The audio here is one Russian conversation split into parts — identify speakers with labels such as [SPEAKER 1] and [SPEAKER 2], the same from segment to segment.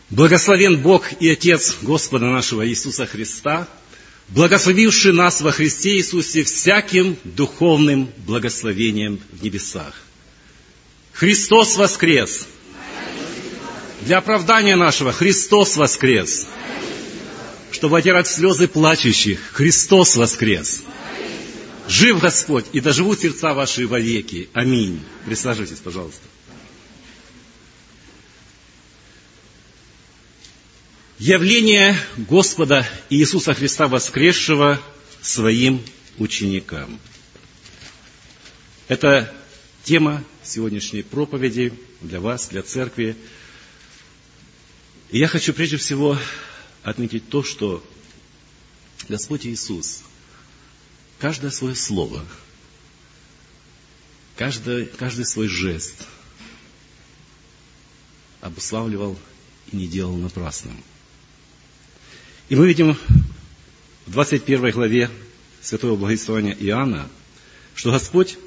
[SPEAKER 1] Благословен Бог и Отец Господа нашего Иисуса Христа, благословивший нас во Христе Иисусе всяким духовным благословением в небесах. Христос воскрес! Для оправдания нашего Христос воскрес! Чтобы отирать слезы плачущих, Христос воскрес! Жив Господь, и доживут сердца ваши вовеки. Аминь. Присаживайтесь, пожалуйста. Явление Господа Иисуса Христа воскресшего своим ученикам. Это тема сегодняшней проповеди для вас, для церкви. И я хочу прежде всего отметить то, что Господь Иисус каждое свое слово, каждый свой жест обуславливал и не делал напрасным. И мы видим в 21 главе Святого Благовествования Иоанна, что Господь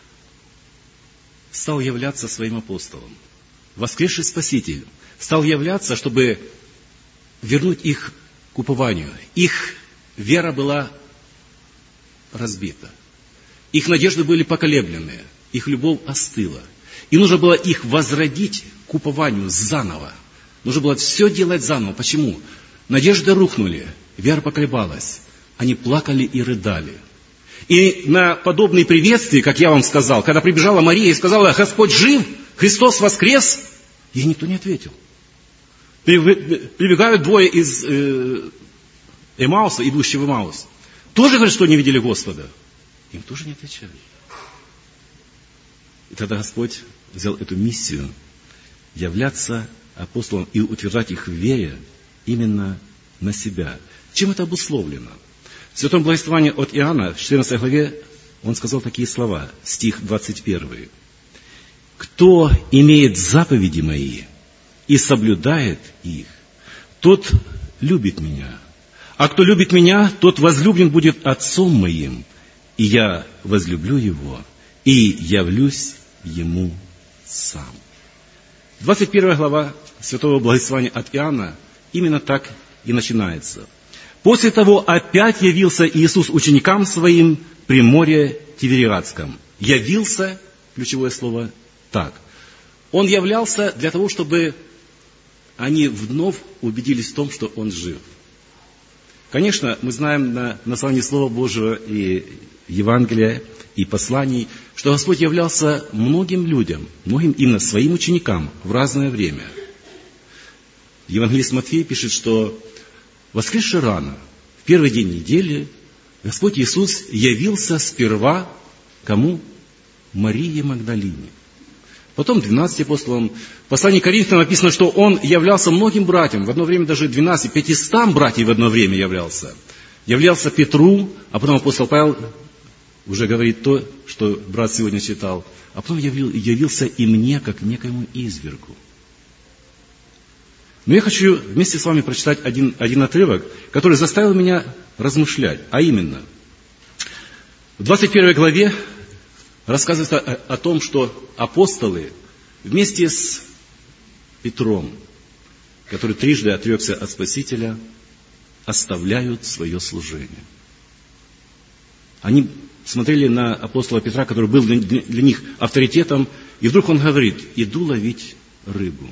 [SPEAKER 1] стал являться своим апостолам. Воскресший Спаситель стал являться, чтобы вернуть их к упованию. Их вера была разбита. Их надежды были поколеблены. Их любовь остыла. И нужно было их возродить к упованию заново. Нужно было все делать заново. Почему? Надежды рухнули, вера поколебалась. Они плакали и рыдали. И на подобные приветствия, как я вам сказал, когда прибежала Мария и сказала: «Господь жив, Христос воскрес», ей никто не ответил. Прибегают двое из Эмауса, идущих в Эмаус. Тоже говорят, что не видели Господа. Им тоже не отвечали. И тогда Господь взял эту миссию являться апостолам и утверждать их в вере именно на себя. Чем это обусловлено? В Святом Благовествовании от Иоанна, в 14 главе, он сказал такие слова, стих 21. «Кто имеет заповеди мои и соблюдает их, тот любит меня. А кто любит меня, тот возлюблен будет Отцом моим, и я возлюблю его, и явлюсь ему сам». 21 глава Святого Благовествования от Иоанна именно так и начинается. «После того опять явился Иисус ученикам своим при море Тивериадском». Явился, ключевое слово, так. Он являлся для того, чтобы они вновь убедились в том, что Он жив. Конечно, мы знаем на основании Слова Божьего и Евангелия, и посланий, что Господь являлся многим людям, многим именно своим ученикам в разное время. Евангелист Матфей пишет, что воскресший рано, в первый день недели, Господь Иисус явился сперва кому? Марии Магдалине. Потом 12 апостолам. В послании к Коринфянам написано, что Он являлся многим братьям, в одно время даже 500 братьев в одно время являлся. Являлся Петру, а потом апостол Павел уже говорит то, что брат сегодня читал, а потом явился и мне, как некоему извергу. Но я хочу вместе с вами прочитать один отрывок, который заставил меня размышлять. А именно, в 21 главе рассказывается о том, что апостолы вместе с Петром, который трижды отрекся от Спасителя, оставляют свое служение. Они смотрели на апостола Петра, который был для них авторитетом, и вдруг он говорит: «Иду ловить рыбу».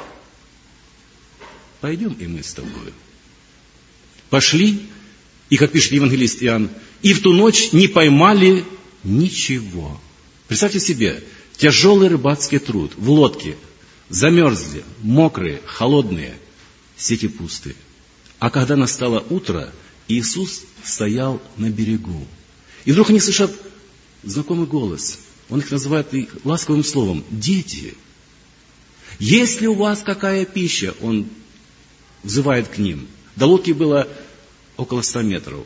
[SPEAKER 1] Пойдем и мы с тобой. Пошли, и, как пишет евангелист Иоанн, и в ту ночь не поймали ничего. Представьте себе, тяжелый рыбацкий труд в лодке, замерзли, мокрые, холодные, сети пустые. А когда настало утро, Иисус стоял на берегу. И вдруг они слышат знакомый голос. Он их называет ласковым словом: «Дети, есть ли у вас какая пища?» Он взывает к ним. До лодки было около 100 метров.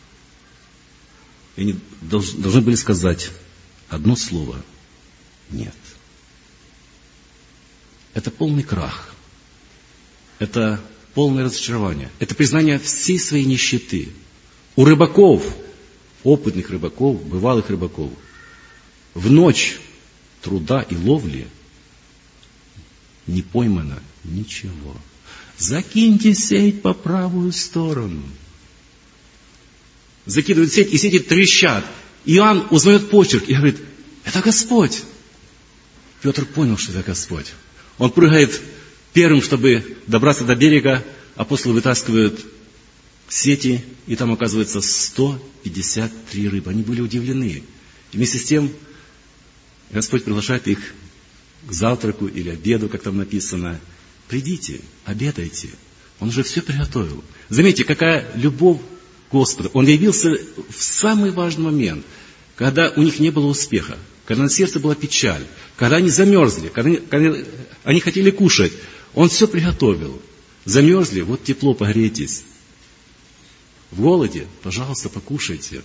[SPEAKER 1] И они должны были сказать одно слово: «Нет». Это полный крах. Это полное разочарование. Это признание всей своей нищеты. У рыбаков, опытных рыбаков, бывалых рыбаков, в ночь труда и ловли не поймано ничего. закиньте сеть по правую сторону. Закидывают сеть, и сети трещат. Иоанн узнает почерк и говорит: это Господь. Петр понял, что это Господь. Он прыгает первым, чтобы добраться до берега. Апостолы вытаскивают сети, и там оказывается 153 рыбы. Они были удивлены. И вместе с тем Господь приглашает их к завтраку или обеду, как там написано. Придите, обедайте. Он уже все приготовил. Заметьте, какая любовь Господа. Он явился в самый важный момент, когда у них не было успеха, когда на сердце была печаль, когда они замерзли, когда они хотели кушать. Он все приготовил. Замерзли, вот тепло, погрейтесь. В голоде, пожалуйста, покушайте.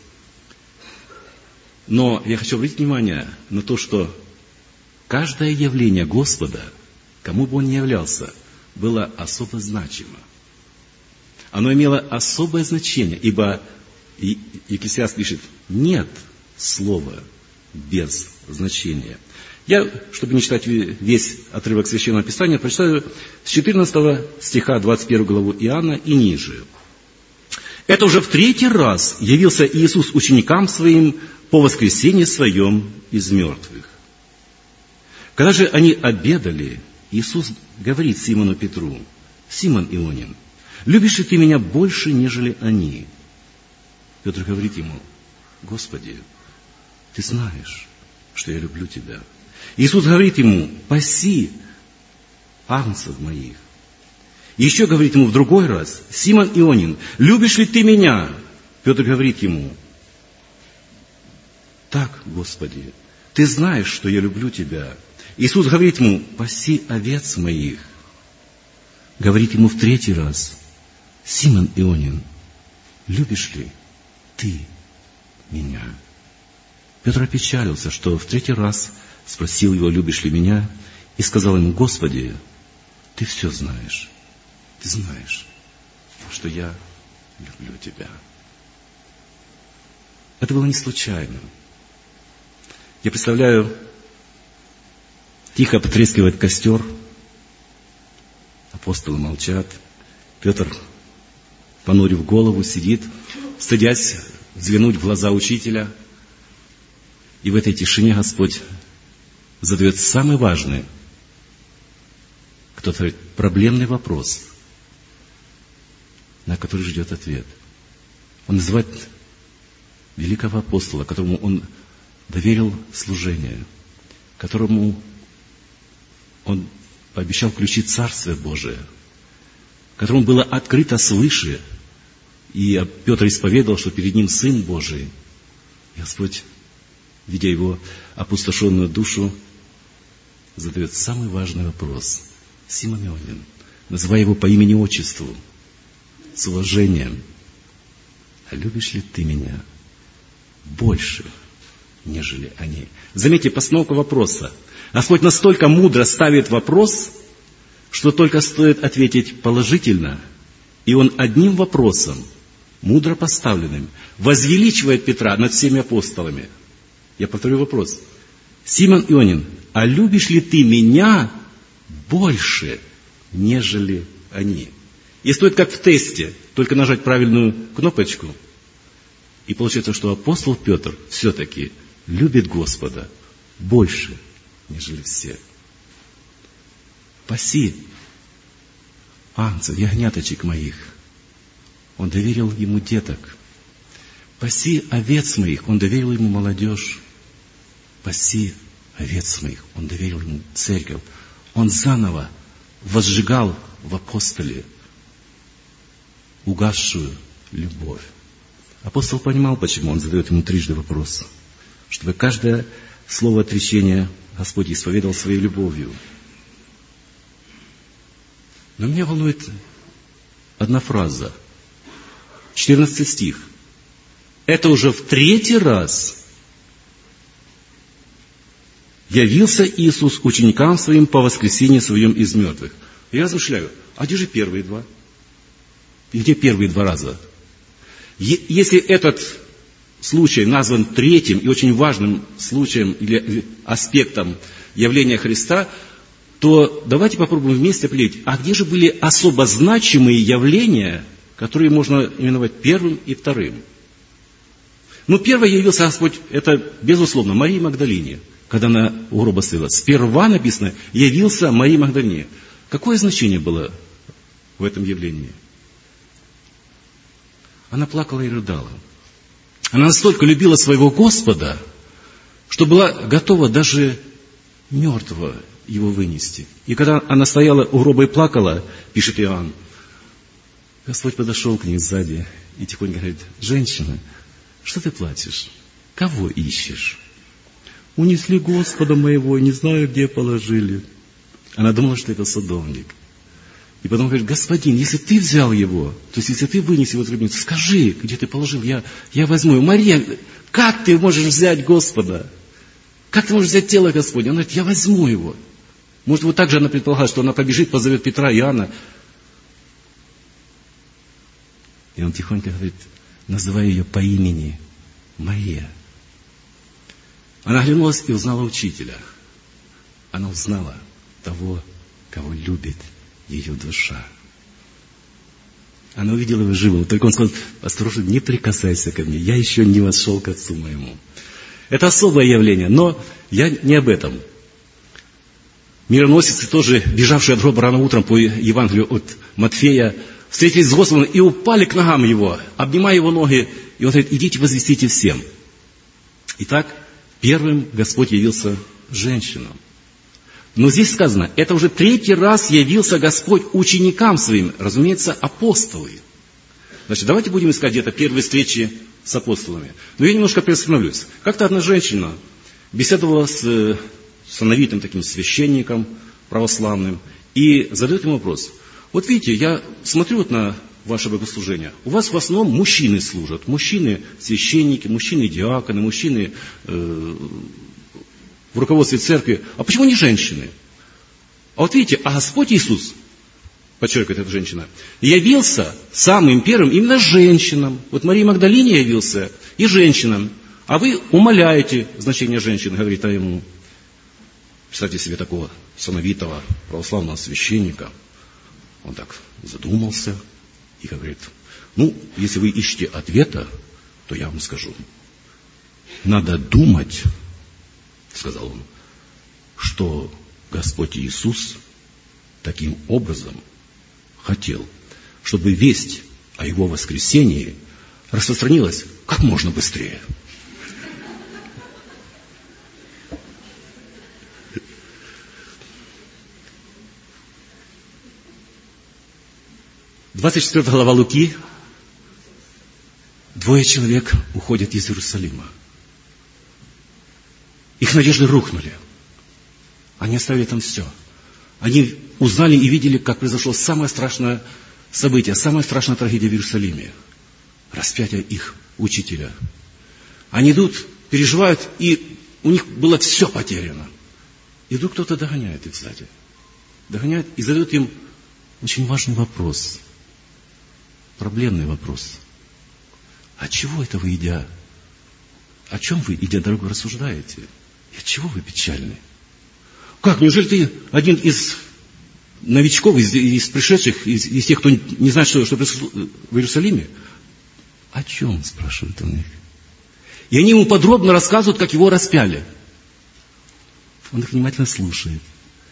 [SPEAKER 1] Но я хочу обратить внимание на то, что каждое явление Господа, кому бы он ни являлся, было особо значимо. Оно имело особое значение, ибо Екклесиаст пишет: нет слова без значения. Я, чтобы не читать весь отрывок Священного Писания, прочитаю с 14 стиха 21 главу Иоанна и ниже. Это уже в 3-й раз явился Иисус ученикам Своим по воскресенье Своем из мертвых. Когда же они обедали, Иисус говорит Симону Петру: Симон Ионин, любишь ли ты меня больше, нежели они? Петр говорит ему: Господи, ты знаешь, что я люблю тебя. Иисус говорит ему: паси агнцев моих. И еще говорит ему в другой раз: Симон Ионин, любишь ли ты меня? Петр говорит ему: так, Господи, ты знаешь, что я люблю тебя. Иисус говорит ему: паси овец моих. Говорит ему в 3-й раз: Симон Ионин, любишь ли ты меня? Петр опечалился, что в 3-й раз спросил его: любишь ли меня? И сказал ему: Господи, ты все знаешь. Ты знаешь, что я люблю тебя. Это было не случайно. Я представляю, тихо потрескивает костер, апостолы молчат, Петр, понурив голову, сидит, стыдясь взглянуть в глаза учителя. И в этой тишине Господь задает самый важный, кто-то говорит, проблемный вопрос, на который ждет ответ. Он называет великого апостола, которому он доверил служение, которому он пообещал ключи Царствия Божия, которому было открыто свыше, и Петр исповедовал, что перед ним Сын Божий. И Господь, видя его опустошенную душу, задает самый важный вопрос. Симон Ионин, называя его по имени-отчеству, с уважением: а любишь ли ты меня больше, нежели они? Заметьте постановку вопроса. Господь настолько мудро ставит вопрос, что только стоит ответить положительно, и Он одним вопросом, мудро поставленным, возвеличивает Петра над всеми апостолами. Я повторю вопрос. Симон Ионин, а любишь ли ты меня больше, нежели они? И стоит как в тесте, только нажать правильную кнопочку, и получается, что апостол Петр все-таки любит Господа больше, нежели все. Паси агнцев, ягняточек моих. Он доверил ему деток. Паси овец моих. Он доверил ему молодежь. Паси овец моих. Он доверил ему церковь. Он заново возжигал в апостоле угасшую любовь. Апостол понимал, почему он задает ему трижды вопрос. Чтобы каждое слово отречения Господь исповедал своей любовью. Но меня волнует одна фраза. 14 стих. Это уже в 3-й раз явился Иисус ученикам Своим по воскресенье Своем из мертвых. Я размышляю, а где же первые два? И где первые 2 раза? Если этот случай назван 3-м и очень важным случаем или аспектом явления Христа, то давайте попробуем вместе определить, а где же были особо значимые явления, которые можно именовать первым и вторым. Первое явился Господь, это, безусловно, Марии Магдалине, когда она у гроба стояла. Сперва написано, явился Марии Магдалине. Какое значение было в этом явлении? Она плакала и рыдала. Она настолько любила своего Господа, что была готова даже мертвого его вынести. И когда она стояла у гроба и плакала, пишет Иоанн, Господь подошел к ней сзади и тихонько говорит: женщина, что ты плачешь? Кого ищешь? Унесли Господа моего, не знаю, где положили. Она думала, что это садовник. И потом говорит: господин, если ты взял его, то есть если ты вынес его из гробницы, скажи, где ты положил, я возьму. Мария, как ты можешь взять Господа? Как ты можешь взять тело Господне? Он говорит: я возьму его. Может, вот так же она предполагала, что она побежит, позовет Петра, Иоанна. И он тихонько говорит, называя ее по имени: Мария. Она оглянулась и узнала учителя. Она узнала того, кого любит ее душа. Она увидела его живого. Только он сказал: осторожно, не прикасайся ко мне, я еще не вошел к Отцу моему. Это особое явление, но я не об этом. Мироносицы, тоже бежавшие от гроба рано утром по Евангелию от Матфея, встретились с Господом и упали к ногам Его, обнимая Его ноги. И он говорит: идите, возвестите всем. Итак, первым Господь явился женщинам. Но здесь сказано, это уже третий раз явился Господь ученикам своим, разумеется, апостолы. Значит, давайте будем искать где-то первые встречи с апостолами. Но я немножко приостановлюсь. Как-то одна женщина беседовала с сановитым таким священником православным и задает ему вопрос. Вот видите, я смотрю вот на ваше богослужение. У вас в основном мужчины служат. Мужчины священники, мужчины диаконы, мужчины в руководстве церкви. А почему не женщины? А вот видите, а Господь Иисус, подчеркивает эта женщина, явился самым первым именно женщинам. Вот Марии Магдалине явился и женщинам. А вы умаляете значение женщин, говорит ему. Представьте себе такого сановитого православного священника. Он так задумался и говорит: если вы ищете ответа, то я вам скажу. Надо думать, сказал он, что Господь Иисус таким образом хотел, чтобы весть о Его воскресении распространилась как можно быстрее. Двадцать 24 глава Луки. 2 человек уходят из Иерусалима. Их надежды рухнули. Они оставили там все. Они узнали и видели, как произошло самое страшное событие, самая страшная трагедия в Иерусалиме. Распятие их учителя. Они идут, переживают, и у них было все потеряно. И вдруг кто-то догоняет их сзади. Догоняет и задает им очень важный вопрос. Проблемный вопрос. А чего это вы, идя? О чем вы, идя дорогу, рассуждаете? И от чего вы печальны? Как, неужели ты один из новичков, из пришедших, из тех, кто не знает, что происходит в Иерусалиме? О чем, спрашивает он их. И они ему подробно рассказывают, как его распяли. Он их внимательно слушает.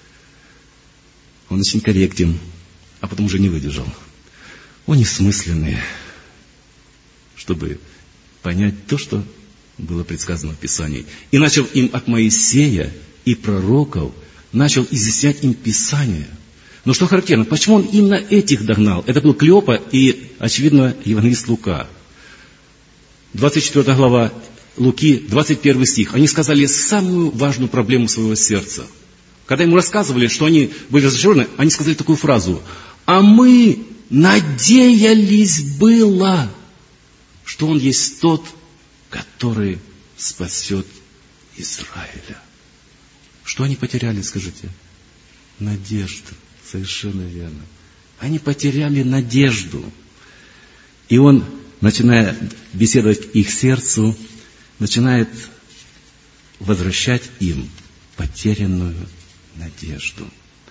[SPEAKER 1] Он очень корректен, а потом уже не выдержал. Они смысленные, чтобы понять то, что было предсказано в Писании. И начал им от Моисея и пророков, начал изъяснять им Писание. Но что характерно, почему он именно этих догнал? Это был Клеопа и, очевидно, евангелист Лука. 24 глава Луки, 21 стих. Они сказали самую важную проблему своего сердца. Когда ему рассказывали, что они были разочарованы, они сказали такую фразу: «А мы надеялись было, что Он есть тот, который спасет Израиля». Что они потеряли, скажите? Надежду. Совершенно верно. Они потеряли надежду. И он, начиная беседовать к их сердцу, начинает возвращать им потерянную надежду.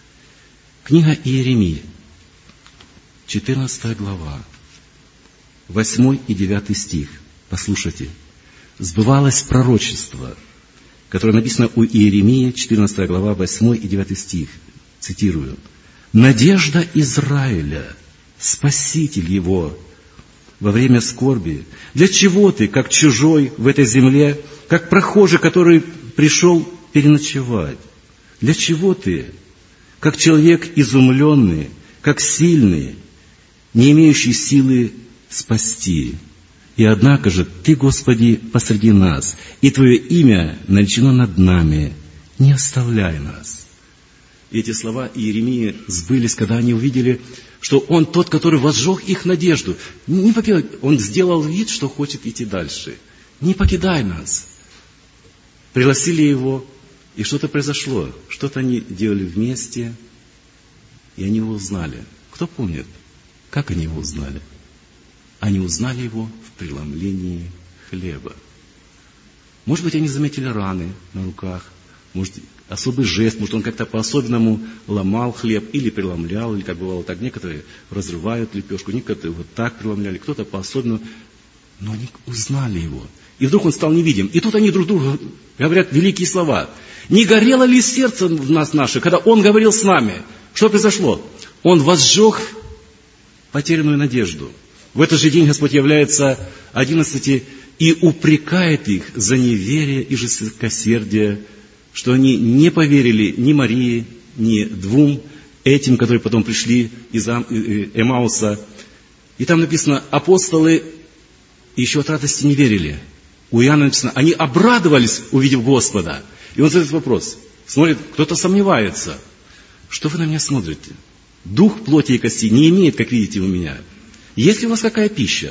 [SPEAKER 1] Книга Иеремии, 14 глава, 8 и 9 стих. Послушайте. Сбывалось пророчество, которое написано у Иеремии, 14 глава, 8 и 9 стих. Цитирую. «Надежда Израиля, Спаситель его, во время скорби. Для чего ты, как чужой в этой земле, как прохожий, который пришел переночевать? Для чего ты, как человек изумленный, как сильный, не имеющий силы спасти? И однако же Ты, Господи, посреди нас, и Твое имя наречено над нами. Не оставляй нас». И эти слова Иеремии сбылись, когда они увидели, что Он тот, который возжег их надежду. Он сделал вид, что хочет идти дальше. Не покидай нас. Пригласили Его, и что-то произошло. Что-то они делали вместе, и они Его узнали. Кто помнит, как они Его узнали? Они узнали Его в преломлении хлеба. Может быть, они заметили раны на руках, может, особый жест, может, Он как-то по-особенному ломал хлеб, или преломлял, или как бывало так. Некоторые разрывают лепешку, некоторые вот так преломляли, кто-то по-особенному. Но они узнали Его. И вдруг Он стал невидим. И тут они друг другу говорят великие слова. «Не горело ли сердце в нас наше, когда Он говорил с нами?» Что произошло? Он возжег потерянную надежду. В этот же день Господь является 11 и упрекает их за неверие и жестокосердие, что они не поверили ни Марии, ни двум этим, которые потом пришли из Эмауса. И там написано, апостолы еще от радости не верили. У Иоанна написано, они обрадовались, увидев Господа. И он задает вопрос. Смотрит, кто-то сомневается. Что вы на меня смотрите? Дух плоти и кости не имеет, как видите, у меня. Есть ли у вас какая пища?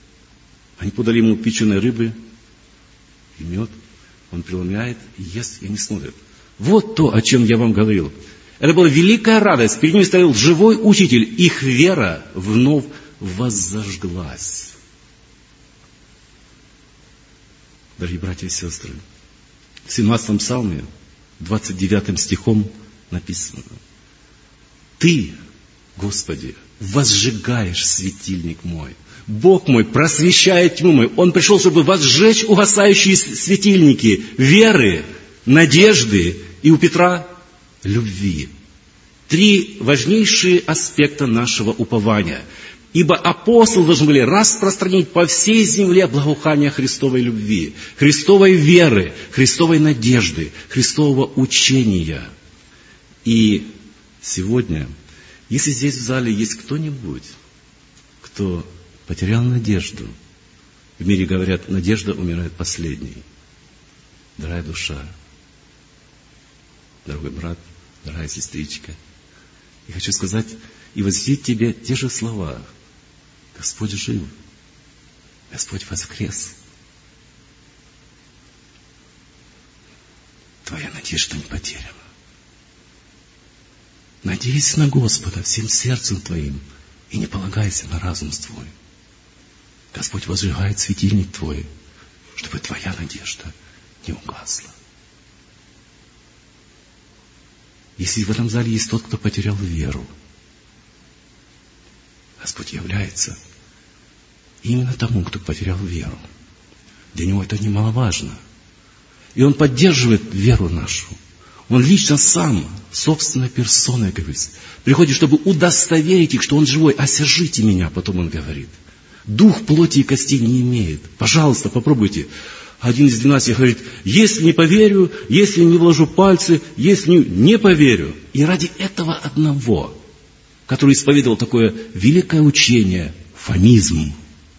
[SPEAKER 1] Они подали ему печеной рыбы и мед. Он преломляет и ест, и они смотрят. Вот то, о чем я вам говорил. Это была великая радость. Перед ними стоял живой учитель. Их вера вновь воззажглась. Дорогие братья и сестры, в 17-м псалме, 29 стихом написано: «Ты, Господи, возжигаешь светильник мой. Бог мой просвещает тьму мою». Он пришел, чтобы возжечь угасающие светильники веры, надежды и у Петра любви. 3 важнейшие аспекта нашего упования. Ибо апостолы должны были распространить по всей земле благоухание Христовой любви, Христовой веры, Христовой надежды, Христового учения. И сегодня, если здесь в зале есть кто-нибудь, кто потерял надежду, в мире говорят, надежда умирает последней. Дорогая душа, дорогой брат, дорогая сестричка, я хочу сказать и возвестить тебе те же слова. Господь жив, Господь воскрес. Твоя надежда не потеряна. Надейся на Господа всем сердцем твоим и не полагайся на разум твой. Господь возжигает светильник твой, чтобы твоя надежда не угасла. Если в этом зале есть тот, кто потерял веру, Господь является именно тому, кто потерял веру. Для него это немаловажно. И Он поддерживает веру нашу. Он лично сам, собственной персоной, говорит, приходит, чтобы удостоверить их, что Он живой. «Освяжите меня», потом Он говорит. Дух плоти и костей не имеет. Пожалуйста, попробуйте. Один из 12 говорит: если не поверю, если не вложу пальцы, если не поверю. И ради этого одного, который исповедовал такое великое учение, фомизм,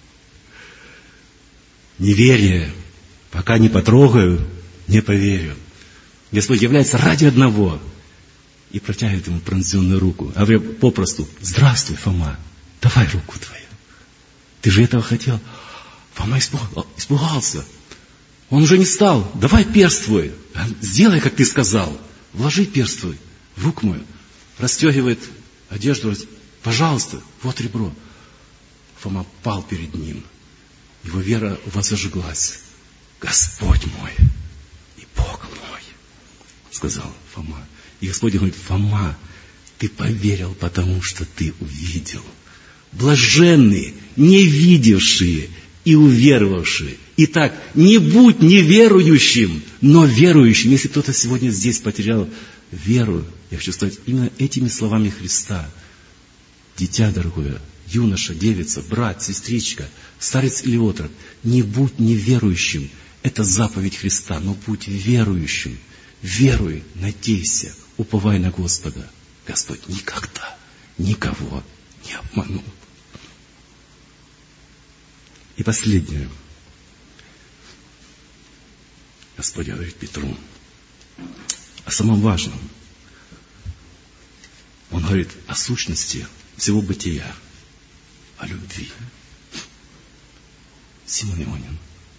[SPEAKER 1] неверие, пока не потрогаю, не поверю. Господь является ради одного и протягивает ему пронзенную руку. А вы попросту: здравствуй, Фома, давай руку твою. Ты же этого хотел. Фома испугался. Он уже не стал. Давай перст твой. Сделай, как ты сказал. Вложи перст твой в руку мою. Расстегивает одежду. Пожалуйста, вот ребро. Фома пал перед ним. Его вера возжиглась. Господь мой и Бог мой, сказал Фома. И Господь говорит: Фома, Ты поверил, потому что ты увидел. Блаженные, не видевшие и уверовавшие. Итак, не будь неверующим, но верующим. Если кто-то сегодня здесь потерял веру, я хочу сказать именно этими словами Христа. Дитя дорогое, юноша, девица, брат, сестричка, старец или отрок, не будь неверующим. Это заповедь Христа, но будь верующим. Веруй, надейся, уповай на Господа. Господь никогда никого не обманул. И последнее. Господь говорит Петру о самом важном. Он говорит о сущности всего бытия, о любви. Симон Ионин,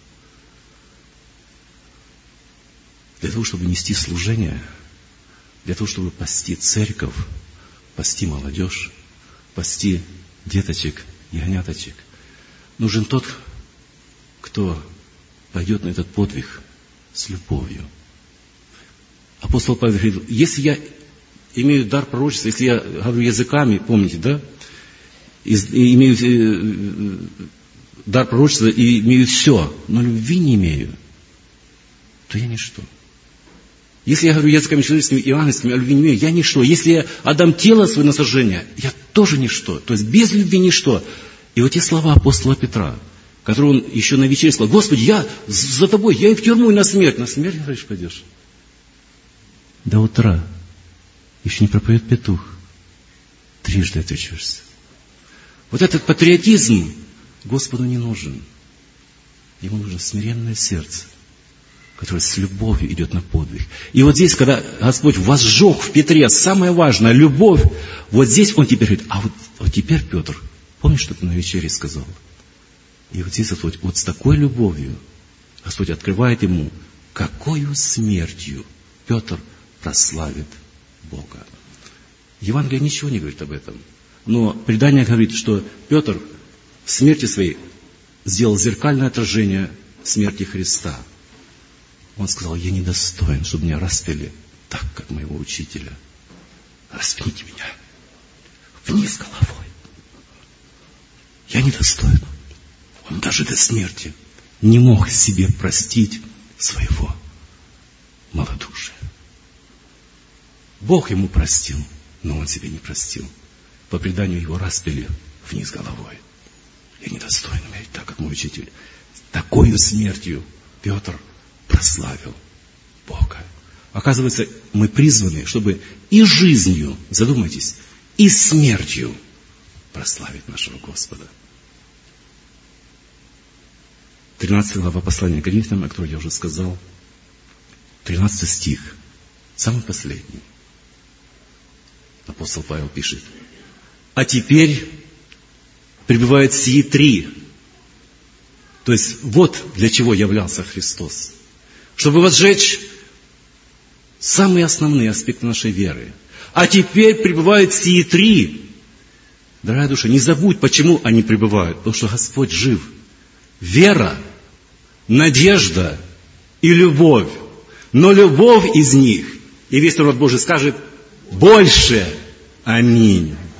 [SPEAKER 1] для того, чтобы нести служение, для того, чтобы пасти церковь, пасти молодежь, пасти деточек, ягняточек, нужен тот, кто пойдет на этот подвиг с любовью. Апостол Павел говорит, если я имею дар пророчества, если я говорю языками, помните, да? И имею дар пророчества и имею все, но любви не имею, то я ничто. Если я говорю языками человеческими и ангельскими, а любви не имею, я ничто. Если я отдам тело свое на сожжение, я тоже ничто. То есть без любви ничто. И вот те слова апостола Петра, которые он еще на вечере сказал: Господи, я за тобой, я и в тюрьму, и на смерть. На смерть, говоришь, пойдешь? До утра еще не пропоет петух. Трижды отречешься. Вот этот патриотизм Господу не нужен. Ему нужно смиренное сердце, которое с любовью идет на подвиг. И вот здесь, когда Господь возжег в Петре самое важное, любовь, вот здесь он теперь говорит, а вот теперь, Петр, помнишь, что ты на вечере сказал? И вот здесь вот с такой любовью Господь открывает ему, какою смертью Петр прославит Бога. Евангелие ничего не говорит об этом. Но предание говорит, что Петр в смерти своей сделал зеркальное отражение смерти Христа. Он сказал: я недостоин, чтобы меня распяли так, как моего учителя. Распните меня вниз головой. Я недостоин. Он даже до смерти не мог себе простить своего малодушия. Бог ему простил, но он себе не простил. По преданию его распяли вниз головой. Я недостоин умереть так, как мой учитель. Такою смертью Петр прославил Бога. Оказывается, мы призваны, чтобы и жизнью, задумайтесь, и смертью прославить нашего Господа. 13 глава послания к Коринфянам, о которой я уже сказал, 13 стих, самый последний. Апостол Павел пишет: а теперь пребывают сии три. То есть вот для чего являлся Христос. Чтобы возжечь самые основные аспекты нашей веры. А теперь пребывают сии три. Дорогая душа, не забудь, почему они пребывают. Потому что Господь жив. Вера, надежда и любовь. Но любовь из них, и весь народ Божий скажет: больше. Аминь.